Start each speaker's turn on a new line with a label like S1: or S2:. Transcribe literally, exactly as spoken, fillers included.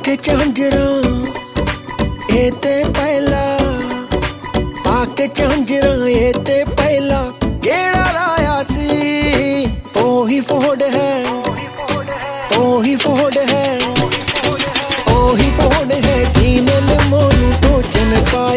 S1: पाके झांजरा ए ते पहला, पाके झांजरा ए ते पहला गेड़ा लाया सी। तो ही फोड़ है, तो ही फोड़ है, ओ ही फोड़ है जीने ले मोनू तो चनकाया।